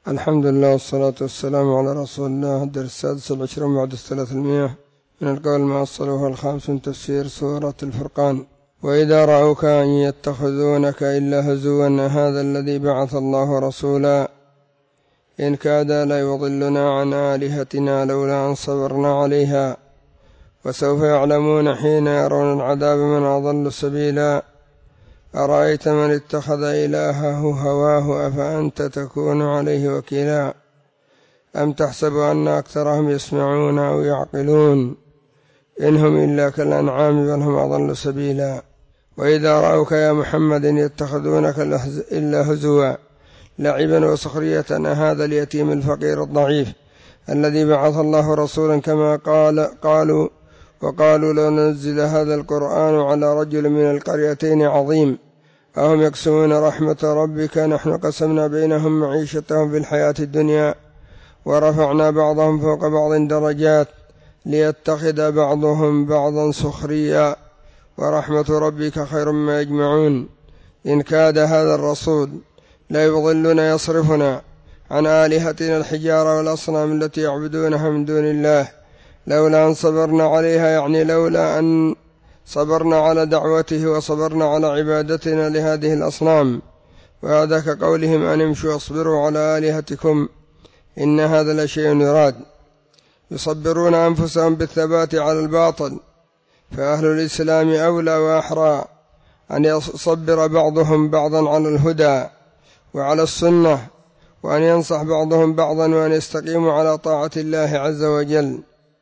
الحمد لله والصلاة والسلام على رسول الله. الدرس السادس والعشرون بعد 300 من القول المؤصل، وهو الخامس من تفسير سورة الفرقان. وإذا رأوك أن يتخذونك إلا هزوا هذا الذي بعث الله رسولا إن كاد ليضلنا عن آلهتنا لولا أن صبرنا عليها وسوف يعلمون حين يرون العذاب من أضل سبيلا. أرأيت من اتخذ إلهه هواه أفأنت تكون عليه وكيلا أم تحسب أن أكثرهم يسمعون أو يعقلون إن هم إلا كالأنعام بل هم أضل سبيلا. وإذا رأوك يا محمد يتخذونك إلا هزوا لعبا وسخرية هذا اليتيم الفقير الضعيف الذي بعث الله رسولا كما وقالوا لو نزل هذا القرآن على رجل من القريتين عظيم أهم يقسمون رحمة ربك نحن قسمنا بينهم معيشتهم في الحياة الدنيا ورفعنا بعضهم فوق بعض درجات ليتخذ بعضهم بعضا سخريا ورحمة ربك خير ما يجمعون إن كاد هذا الرسول لا يضلنا يصرفنا عن آلهتنا الحجارة والأصنام التي يعبدونها من دون الله لولا أن صبرنا عليها، يعني لولا أن صبرنا على دعوته وصبرنا على عبادتنا لهذه الأصنام. وهذا كقولهم أن امشوا واصبروا على آلهتكم إن هذا لشيء يراد. يصبرون أنفسهم بالثبات على الباطل، فأهل الإسلام أولى وأحرى أن يصبر بعضهم بعضا على الهدى وعلى السنة، وأن ينصح بعضهم بعضا، وأن يستقيموا على طاعة الله عز وجل.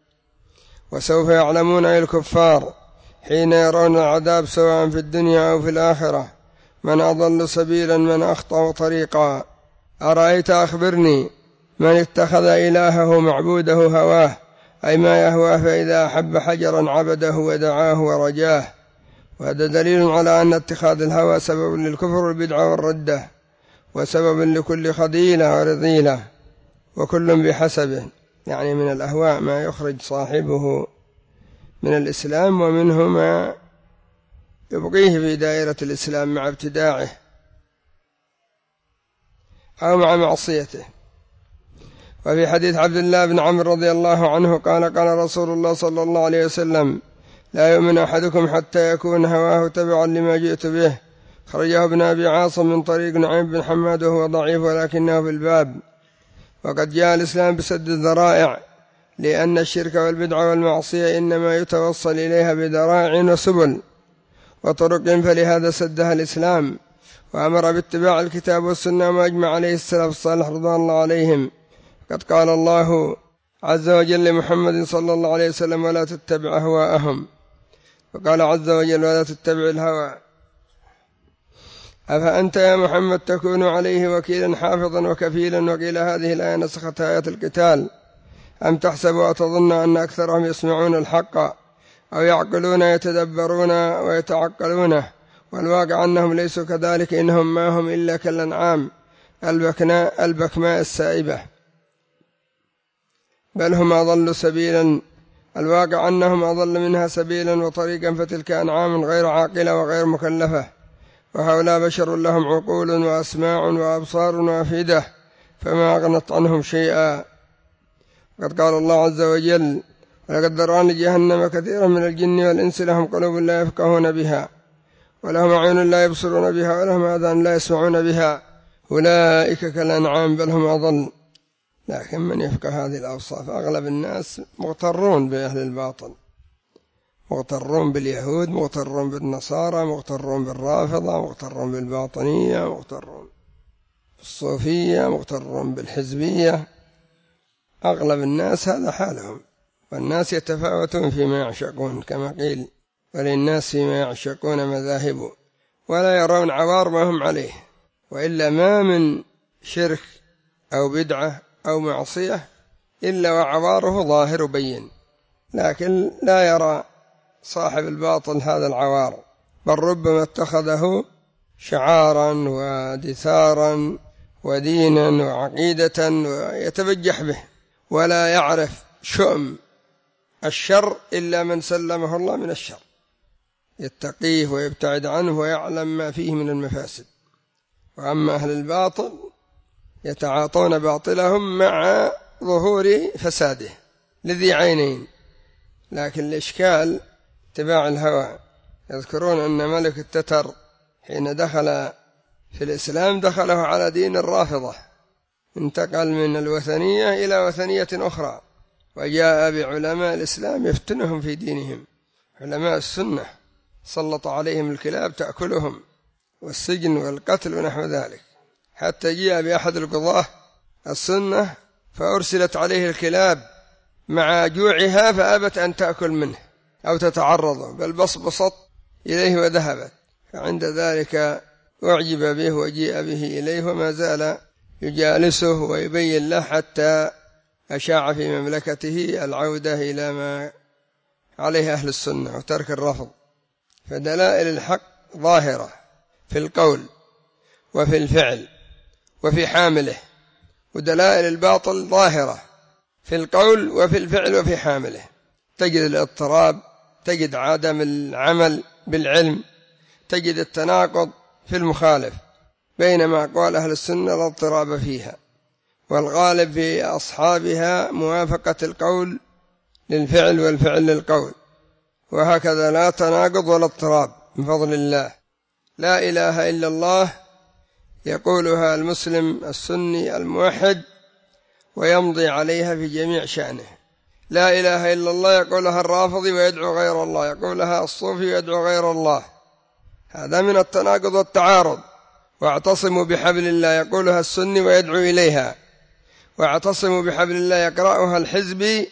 وسوف يعلمون أي الكفار حين يرون العذاب سواء في الدنيا أو في الآخرة من أضل سبيلا من أخطأ طريقا. أرأيت أخبرني من اتخذ إلهه معبوده هواه، أي ما يهواه، فإذا أحب حجرا عبده ودعاه ورجاه. وهذا دليل على أن اتخاذ الهوى سبب للكفر والبدعة والردة، وسبب لكل خذيلة ورذيلة، وكل بحسبه، يعني من الأهواء ما يخرج صاحبه من الإسلام، ومنه ما يبقيه في دائرة الإسلام مع ابتداعه أو مع معصيته. وفي حديث عبد الله بن عمرو رضي الله عنه قال رسول الله صلى الله عليه وسلم لا يؤمن أحدكم حتى يكون هواه تبعا لما جئت به. خرجه ابن أبي عاصم من طريق نعيم بن حماد وهو ضعيف ولكنه في الباب. وقد جاء الإسلام بسد الذرائع، لأن الشرك والبدعة والمعصية إنما يتوصل إليها بذرائع وسبل وطرق، فلهذا سدها الإسلام وأمر باتباع الكتاب والسنة ما أجمع عليه السلف الصالح رضوان الله عليهم. قد قال الله عز وجل لمحمد صلى الله عليه وسلم ولا تتبع أهواءهم، وقال عز وجل ولا تتبع الهوى. أفأنت يا محمد تكون عليه وكيلا حافظا وكفيلا. وقيل هذه الآية نسخت آيات القتال. أم تحسب وتظن أن أكثرهم يسمعون الحق أو يعقلون يتدبرون ويتعقلونه، والواقع أنهم ليسوا كذلك، إنهم ما هم إلا كالأنعام البكماء السائبة بل هم أضل سبيلا. الواقع أنهم أضل منها سبيلا وطريقا، فتلك أنعام غير عاقلة وغير مكلفة، وهؤلاء بشر لهم عقول وأسماع وأبصار وأفئدة فما أغنت عنهم شيئا. قد قال الله عز وجل ولقد ذرأنا لجهنم كثيرا من الجن والإنس لهم قلوب لا يفقهون بها ولهم أعين لا يبصرون بها ولهم آذان لا يسمعون بها أولئك كالأنعام بل هم أضل. لكن من يفقه هذه الأوصاف؟ أغلب الناس مغترون بأهل الباطل، مغترون باليهود، مغترون بالنصارى، مغترون بالرافضة، مغترون بالباطنية، مغترون بالصوفية، مغترون بالحزبية. أغلب الناس هذا حالهم. والناس يتفاوتون فيما يعشقون كما قيل وللناس فيما يعشقون مذاهب، ولا يرون عوار ما هم عليه. وإلا ما من شرك أو بدعة أو معصية إلا وعواره ظاهر بين، لكن لا يرى صاحب الباطل هذا العوار، بل ربما اتخذه شعارا ودثارا ودينا وعقيدة ويتبجح به، ولا يعرف شؤم الشر إلا من سلمه الله من الشر، يتقيه ويبتعد عنه ويعلم ما فيه من المفاسد. وأما أهل الباطل يتعاطون باطلهم مع ظهور فساده لذي عينين. لكن الإشكال اتباع الهوى. يذكرون أن ملك التتر حين دخل في الإسلام دخله على دين الرافضة، انتقل من الوثنية إلى وثنية أخرى، وجاء بعلماء الإسلام يفتنهم في دينهم، علماء السنة، سلط عليهم الكلاب تأكلهم والسجن والقتل ونحو ذلك، حتى جاء بأحد القضاة السنة فأرسلت عليه الكلاب مع جوعها فأبت أن تأكل منه أو تتعرضه، بل بصبصت إليه وذهبت. فعند ذلك أعجب به وجيء به إليه، وما زال يجالسه ويبين له حتى أشاع في مملكته العودة إلى ما عليه أهل السنة وترك الرفض. فدلائل الحق ظاهرة في القول وفي الفعل وفي حامله، ودلائل الباطل ظاهرة في القول وفي الفعل وفي حامله. تجد الاضطراب، تجد عدم العمل بالعلم، تجد التناقض في المخالف، بينما أقوال أهل السنة لا اضطراب فيها، والغالب في أصحابها موافقة القول للفعل والفعل للقول، وهكذا لا تناقض ولا اضطراب من فضل الله. لا إله إلا الله يقولها المسلم السني الموحد ويمضي عليها في جميع شأنه. لا إله إلا الله يقولها الرافضي ويدعو غير الله، يقولها الصوفي ويدعو غير الله، هذا من التناقض والتعارض. واعتصموا بحبل الله يقولها السني ويدعو إليها، واعتصموا بحبل الله يقرأها الحزبي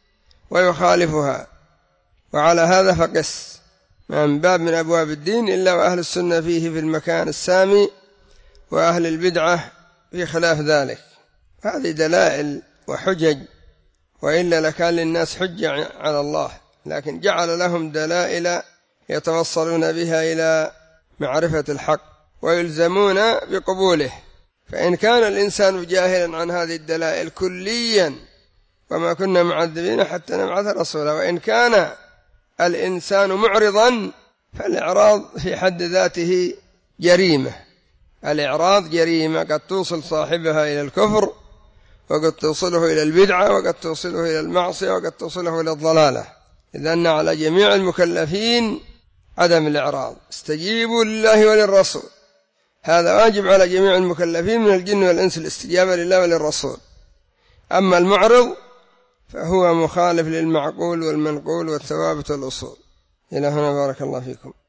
ويخالفها. وعلى هذا فقس، ما من باب من أبواب الدين إلا وأهل السنة فيه في المكان السامي، وأهل البدعة في خلاف ذلك. هذه دلائل وحجج، وإلا لكان للناس حجة على الله، لكن جعل لهم دلائل يتوصلون بها إلى معرفة الحق ويلزمون بقبوله. فإن كان الإنسان جاهلا عن هذه الدلائل كليا وما كنا معذبين حتى نبعث رسولا، وإن كان الإنسان معرضا فالإعراض في حد ذاته جريمة. الإعراض جريمة قد توصل صاحبها إلى الكفر، وقد توصله إلى البدعة، وقد توصله إلى المعصية، وقد توصله إلى الضلالة. إذن على جميع المكلفين عدم الإعراض. استجيبوا لله وللرسول، هذا واجب على جميع المكلفين من الجن والإنس، الاستجابة لله وللرسول. أما المعرض فهو مخالف للمعقول والمنقول والثوابت والأصول. إلى هنا بارك الله فيكم.